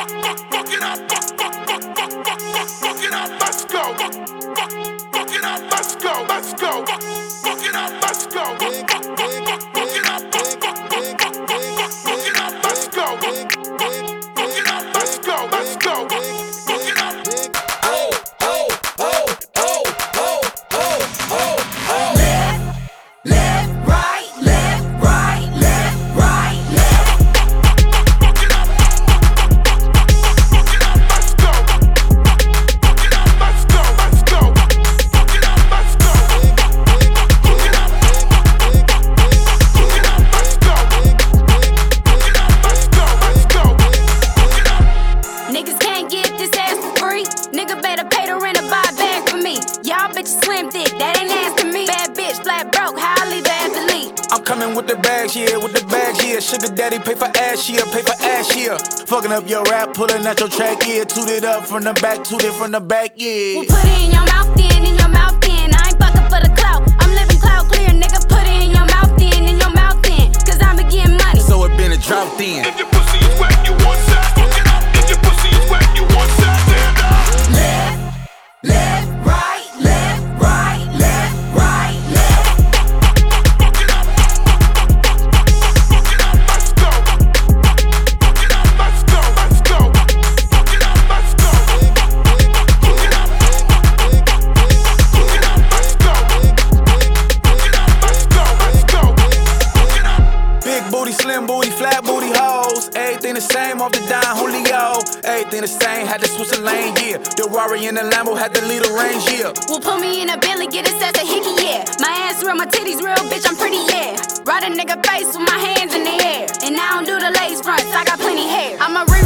Sugar daddy pay for ass, yeah, pay for ass, yeah. Fucking up your rap, pulling out your track, yeah. Toot it up from the back, toot it from the back, yeah. Well, put it in your mouth then, in your mouth then. I ain't fucking for the clout, I'm living clout clear, nigga. Put it in your mouth then, in your mouth then. Cause I'm getting money. So it been a drought then. If your pussy is wet, you want side, stand up. If your pussy is wet, you want side, stand up. Left, right, left, right, left, right, left. The same off the Don Julio. Everything the same, had to switch the lane, yeah. The Rari and the Lambo had to lead the range, yeah. Well, put me in a Bentley, get it set to hickey, yeah. My ass real, my titties real, bitch, I'm pretty, yeah. Ride a nigga face with my hands in the air. And I don't do the lace fronts, I got plenty hair. I'm a real